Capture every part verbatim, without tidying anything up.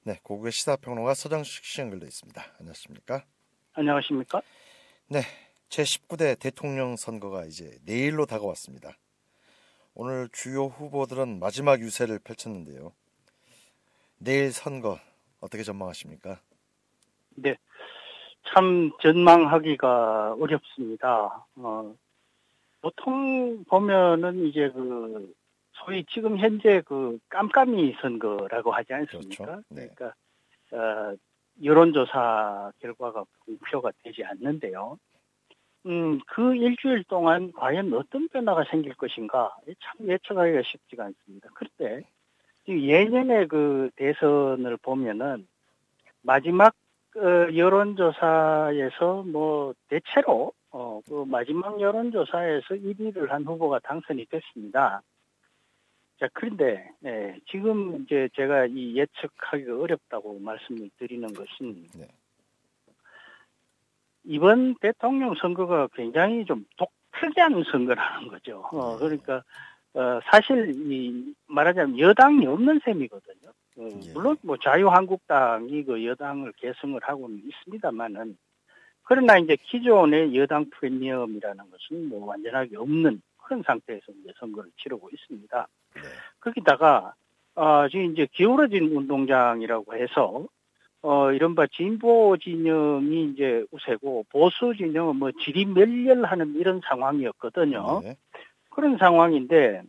네, 고국의 시사평론가 서정식 씨 연결돼 있습니다. 안녕하십니까? 안녕하십니까? 네, 제십구 대 대통령 선거가 이제 내일로 다가왔습니다. 오늘 주요 후보들은 마지막 유세를 펼쳤는데요. 내일 선거 어떻게 전망하십니까? 네, 참 전망하기가 어렵습니다. 어, 보통 보면은 이제 그 소위 지금 현재 그 깜깜이 선거라고 하지 않습니까? 그렇죠. 네. 그러니까 어, 여론조사 결과가 공표가 되지 않는데요. 음, 그 일주일 동안 과연 어떤 변화가 생길 것인가 참 예측하기가 쉽지가 않습니다. 그런데 예년의 그 대선을 보면은 마지막 어, 여론조사에서 뭐 대체로 어, 그 마지막 여론조사에서 일 위를 한 후보가 당선이 됐습니다. 자, 그런데 네, 지금 이제 제가 이 예측하기가 어렵다고 말씀을 드리는 것은 네. 이번 대통령 선거가 굉장히 좀 독특한 선거라는 거죠. 어, 그러니까 어, 사실 이 말하자면 여당이 없는 셈이거든요. 어, 예. 물론 뭐 자유한국당이 그 여당을 계승을 하고는 있습니다만은 그러나 이제 기존의 여당 프리미엄이라는 것은 뭐 완전하게 없는 그런 상태에서 이제 선거를 치르고 있습니다. 네. 거기다가 어, 지금 이제 기울어진 운동장이라고 해서 어, 이른바 진보 진영이 이제 우세고 보수 진영은 뭐 지리멸렬하는 이런 상황이었거든요. 네. 그런 상황인데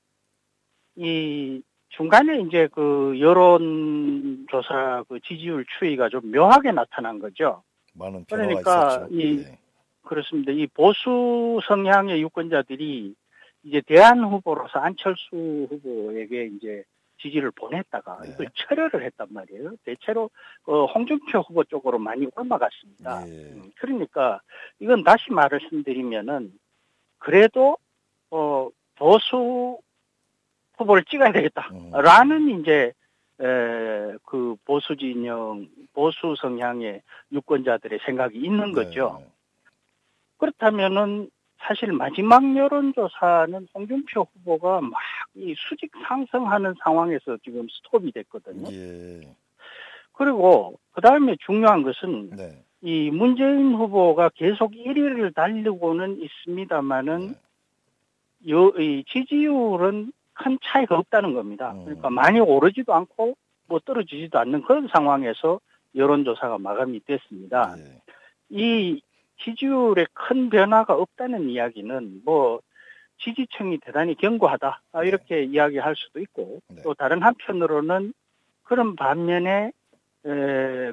이 중간에 이제 그 여론조사 그 지지율 추이가 좀 묘하게 나타난 거죠. 많은 변화가 그러니까 있었죠. 이 네. 그렇습니다. 이 보수 성향의 유권자들이 이제 대안 후보로서 안철수 후보에게 이제 지지를 보냈다가 네. 이걸 철회를 했단 말이에요. 대체로 어, 홍준표 후보 쪽으로 많이 옮아갔습니다. 예. 음, 그러니까 이건 다시 말씀드리면은 그래도 어, 보수 후보를 찍어야 되겠다라는 음. 이제 에, 그 보수 진영, 보수 성향의 유권자들의 생각이 있는 거죠. 네. 그렇다면은 사실 마지막 여론조사는 홍준표 후보가 막 이 수직 상승하는 상황에서 지금 스톱이 됐거든요. 예. 그리고 그 다음에 중요한 것은 네. 이 문재인 후보가 계속 일 위를 달리고는 있습니다만은 네. 요, 이 지지율은 큰 차이가 없다는 겁니다. 음. 그러니까 많이 오르지도 않고 뭐 떨어지지도 않는 그런 상황에서 여론조사가 마감이 됐습니다. 예. 이 지지율에 큰 변화가 없다는 이야기는 뭐 지지층이 대단히 견고하다 이렇게 네. 이야기할 수도 있고 네. 또 다른 한편으로는 그런 반면에 에,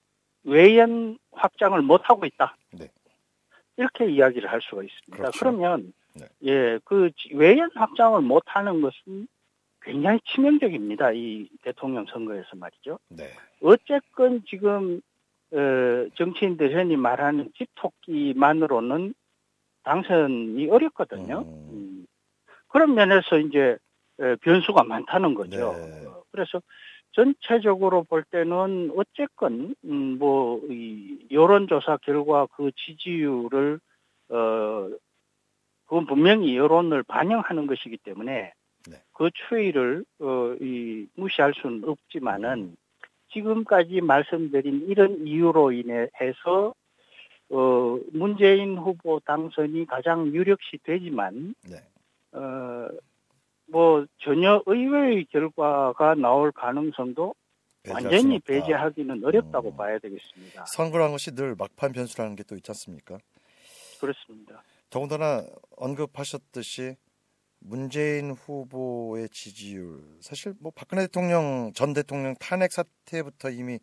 외연 확장을 못하고 있다. 네. 이렇게 이야기를 할 수가 있습니다. 그렇죠. 그러면 네. 예, 그 외연 확장을 못하는 것은 굉장히 치명적입니다. 이 대통령 선거에서 말이죠. 네. 어쨌건 지금 어, 정치인들 흔히 말하는 집토끼만으로는 당선이 어렵거든요. 음. 음. 그런 면에서 이제 변수가 많다는 거죠. 네. 그래서 전체적으로 볼 때는 어쨌건 음, 뭐 이 여론조사 결과 그 지지율을 어 그건 분명히 여론을 반영하는 것이기 때문에 네. 그 추이를 어, 이 무시할 수는 없지만은 지금까지 말씀드린 이런 이유로 인해서 어, 문재인 후보 당선이 가장 유력시 되지만, 네. 어, 뭐, 전혀 의외의 결과가 나올 가능성도 완전히 배제하기는 어렵다고 음. 봐야 되겠습니다. 선거라는 것이 늘 막판 변수라는 게 또 있지 않습니까? 그렇습니다. 더군다나 언급하셨듯이 문재인 후보의 지지율, 사실 뭐 박근혜 대통령, 전 대통령 탄핵 사태부터 이미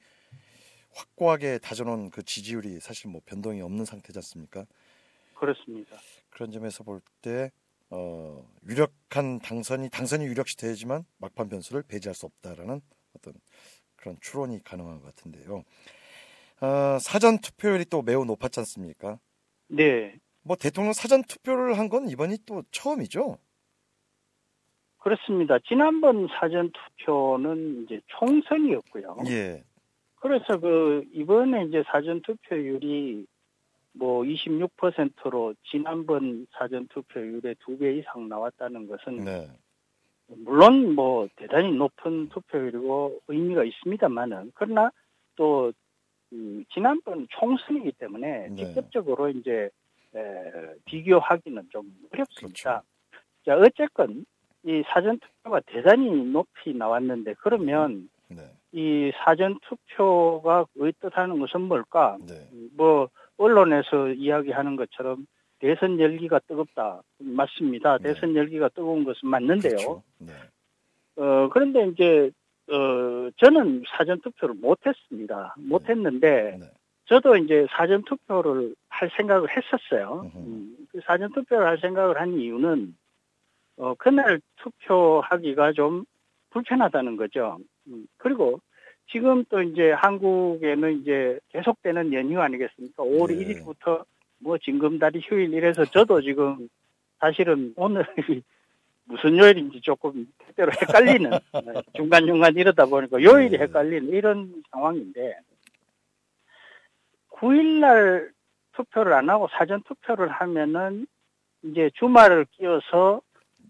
확고하게 다져놓은 그 지지율이 사실 뭐 변동이 없는 상태지 않습니까? 그렇습니다. 그런 점에서 볼 때 어, 유력한 당선이 당선이 유력시 되지만 막판 변수를 배제할 수 없다라는 어떤 그런 추론이 가능한 것 같은데요. 어, 사전 투표율이 또 매우 높았지 않습니까? 네. 뭐 대통령 사전 투표를 한 건 이번이 또 처음이죠. 그렇습니다. 지난번 사전 투표는 이제 총선이었고요. 예. 그래서 그 이번에 이제 사전 투표율이 뭐 이십육 퍼센트로 지난번 사전 투표율의 두 배 이상 나왔다는 것은 네. 물론 뭐 대단히 높은 투표율이고 의미가 있습니다만은 그러나 또 음, 지난번 총선이기 때문에 네. 직접적으로 이제 에, 비교하기는 좀 어렵습니다. 그렇죠. 자, 어쨌건 이 사전 투표가 대단히 높이 나왔는데 그러면 네. 이 사전 투표가 의뜻하는 것은 뭘까? 네. 뭐 언론에서 이야기하는 것처럼 대선 열기가 뜨겁다. 맞습니다. 네. 대선 열기가 뜨거운 것은 맞는데요. 그렇죠. 네. 어, 그런데 이제, 어, 저는 사전투표를 못했습니다. 못했는데, 네. 저도 이제 사전투표를 할 생각을 했었어요. 음흠. 음, 그 사전투표를 할 생각을 한 이유는, 어, 그날 투표하기가 좀 불편하다는 거죠. 음, 그리고 지금 또 이제 한국에는 이제 계속되는 연휴 아니겠습니까? 오월 예. 일 일부터 뭐 징검다리 휴일 이래서 저도 지금 사실은 오늘 무슨 요일인지 조금 때때로 헷갈리는 중간중간 이러다 보니까 요일이 네. 헷갈리는 이런 상황인데 구 일날 투표를 안 하고 사전 투표를 하면은 이제 주말을 끼워서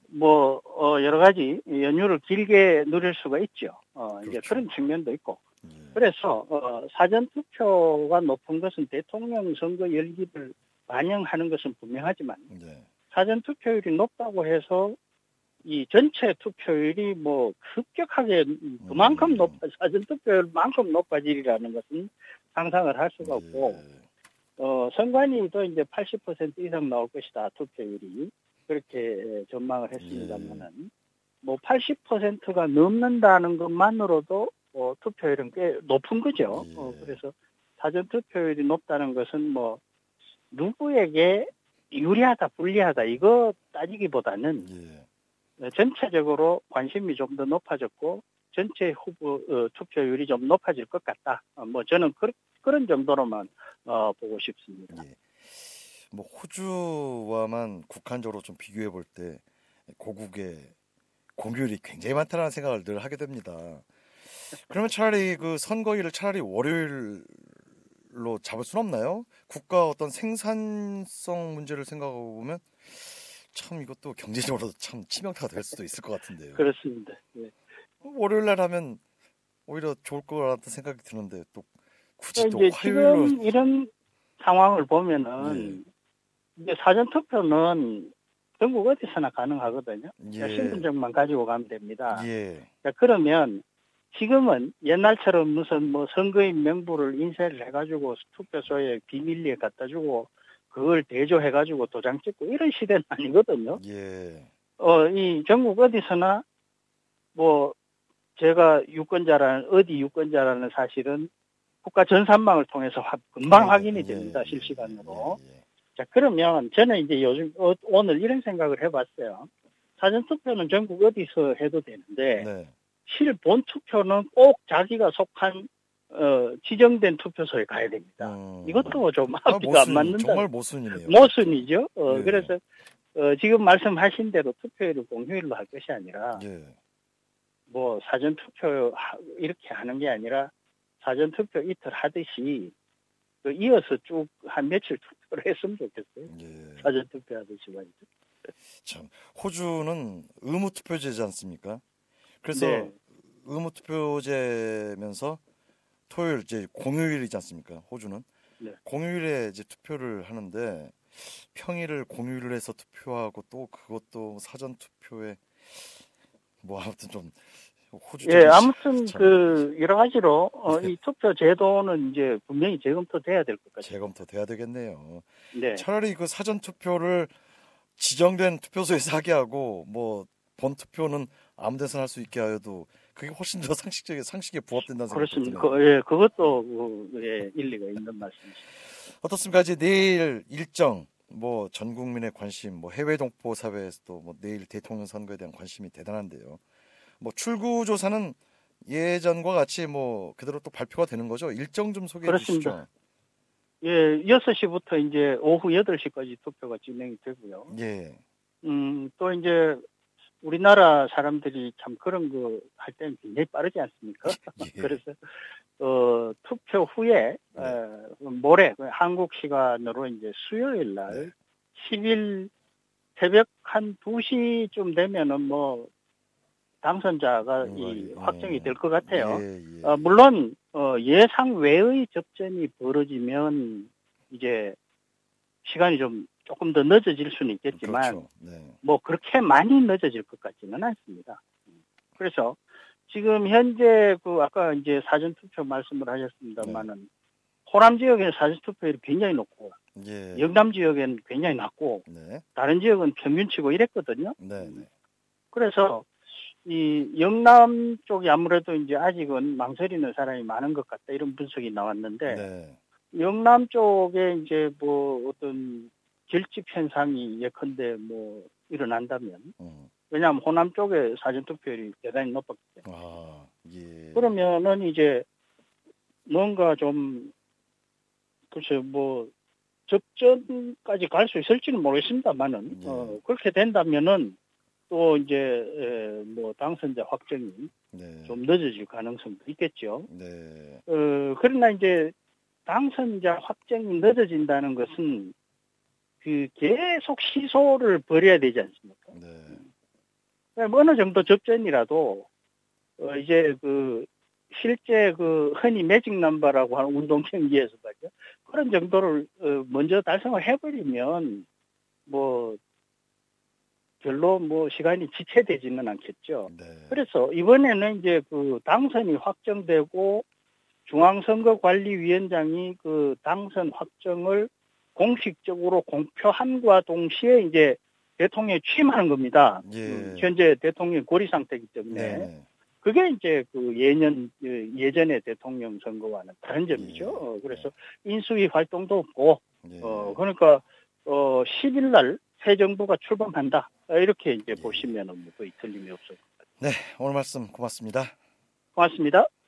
뭐 어, 여러 가지 연휴를 길게 누릴 수가 있죠. 어, 이제 그렇죠. 그런 측면도 있고 예. 그래서 어, 사전 투표가 높은 것은 대통령 선거 열기를 반영하는 것은 분명하지만 네. 사전 투표율이 높다고 해서 이 전체 투표율이 뭐 급격하게 그만큼 음. 높아 사전 투표율만큼 높아지리라는 것은 상상을 할 수가 없고 예. 어 선관위도 이제 팔십 퍼센트 이상 나올 것이다 투표율이 그렇게 전망을 했습니다만은 뭐 팔십 퍼센트가 넘는다는 것만으로도 어, 투표율은 꽤 높은 거죠. 예. 어, 그래서 사전 투표율이 높다는 것은 뭐 누구에게 유리하다 불리하다 이거 따지기보다는 예. 전체적으로 관심이 좀 더 높아졌고 전체 후보 어, 투표율이 좀 높아질 것 같다. 어, 뭐 저는 그, 그런 정도로만 어, 보고 싶습니다. 예. 뭐 호주와만 국한적으로 좀 비교해 볼 때 고국의 공휴일이 굉장히 많다는 생각을 늘 하게 됩니다. 그러면 차라리 그 선거일을 차라리 월요일로 잡을 수는 없나요? 국가 어떤 생산성 문제를 생각하고 보면 참 이것도 경제적으로도 참 치명타가 될 수도 있을 것 같은데요. 그렇습니다. 네. 월요일 날 하면 오히려 좋을 것 같다는 생각이 드는데 또 굳이 또 이제 화요일로 지금 이런 상황을 보면은 예. 이제 사전 투표는 전국 어디서나 가능하거든요. 예. 신분증만 가지고 가면 됩니다. 예. 자, 그러면 지금은 옛날처럼 무슨 뭐 선거인 명부를 인쇄를 해가지고 투표소에 비밀리에 갖다 주고 그걸 대조해가지고 도장 찍고 이런 시대는 아니거든요. 예. 어, 이 전국 어디서나 뭐 제가 유권자라는, 어디 유권자라는 사실은 국가 전산망을 통해서 화, 금방 예, 확인이 예, 됩니다. 예, 실시간으로. 예, 예. 자, 그러면 저는 이제 요즘, 어, 오늘 이런 생각을 해봤어요. 사전투표는 전국 어디서 해도 되는데, 네. 실본 투표는 꼭 자기가 속한, 어, 지정된 투표소에 가야 됩니다. 음. 이것도 좀 아, 앞뒤가 안 모순, 맞는다. 정말 모순이네요. 모순이죠. 어, 예. 그래서, 어, 지금 말씀하신 대로 투표율을 공휴일로 할 것이 아니라, 예. 뭐, 사전투표 이렇게 하는 게 아니라, 사전투표 이틀 하듯이, 그 이어서 쭉 한 며칠 투표를 했으면 좋겠어요. 예. 사전투표 하듯이 말이죠. 참 호주는 의무 투표제지 않습니까? 그래서 네. 의무 투표제면서 토요일 이제 공휴일이지 않습니까? 호주는 네. 공휴일에 이제 투표를 하는데 평일을 공휴일을 해서 투표하고 또 그것도 사전 투표에 뭐 아무튼 좀 호주 예, 아무튼 참 그 여러 가지로 어, 이 투표 제도는 이제 분명히 재검토돼야 될 것 같아요. 재검토돼야 되겠네요. 네. 차라리 그 사전 투표를 지정된 투표소에서 하게 하고 뭐 본 투표는 아무 데서나 할 수 있게 하여도 그게 훨씬 더 상식적인 상식에 부합된다는 생각이 그렇습니다. 드네요. 그, 예, 그것도 그, 예, 일리가 있는 말씀이시죠. 어떻습니까? 이제 내일 일정 뭐 전 국민의 관심, 뭐 해외 동포 사회에서도 뭐 내일 대통령 선거에 대한 관심이 대단한데요. 뭐 출구 조사는 예전과 같이 뭐 그대로 또 발표가 되는 거죠. 일정 좀 소개해 그렇습니다. 주시죠. 예, 여섯 시부터 이제 오후 여덟 시까지 투표가 진행이 되고요. 예. 음, 또 이제 우리나라 사람들이 참 그런 거 할 때는 굉장히 빠르지 않습니까? 예. 그래서 어, 투표 후에 네. 어, 모레 한국 시간으로 이제 수요일 날 네. 십 일 새벽 한 두 시쯤 되면은 뭐 당선자가 음, 이 어, 확정이 될 것 같아요. 예, 예. 어, 물론 어, 예상 외의 접전이 벌어지면 이제 시간이 좀 조금 더 늦어질 수는 있겠지만 그렇죠. 네. 뭐 그렇게 많이 늦어질 것 같지는 않습니다. 그래서 지금 현재 그 아까 이제 사전 투표 말씀을 하셨습니다만은 네. 호남 지역에는 사전 투표율이 굉장히 높고 예. 영남 지역에는 굉장히 낮고 네. 다른 지역은 평균치고 이랬거든요. 네, 네. 그래서 이 영남 쪽이 아무래도 이제 아직은 망설이는 사람이 많은 것 같다 이런 분석이 나왔는데 네. 영남 쪽에 이제 뭐 어떤 결집 현상이 예컨대 뭐 일어난다면 음. 왜냐하면 호남 쪽에 사전 투표율이 대단히 높았기 때문에 아, 예. 그러면은 이제 뭔가 좀 글쎄 뭐 접전까지 갈 수 있을지는 모르겠습니다만은 예. 어, 그렇게 된다면은 또 이제 에, 뭐 당선자 확정이 네. 좀 늦어질 가능성도 있겠죠. 네. 어, 그러나 이제 당선자 확정이 늦어진다는 것은 그 계속 시소를 벌여야 되지 않습니까? 네. 어느 정도 접전이라도 어, 이제 그 실제 그 흔히 매직 넘버라고 하는 운동 경기에서 말이죠. 그런 정도를 어, 먼저 달성을 해버리면 뭐 별로 뭐 시간이 지체되지는 않겠죠. 네. 그래서 이번에는 이제 그 당선이 확정되고 중앙선거관리위원장이 그 당선 확정을 공식적으로 공표함과 동시에 이제 대통령에 취임하는 겁니다. 예. 음, 현재 대통령 고리 상태이기 때문에 네네. 그게 이제 그 예년 예전의 대통령 선거와는 다른 점이죠. 예. 어, 그래서 인수위 활동도 없고 예. 어 그러니까 어 십 일 날 새 정부가 출범한다 이렇게 이제 예. 보시면은 뭐 거의 틀림이 없을 것 같아요. 네, 오늘 말씀 고맙습니다. 고맙습니다.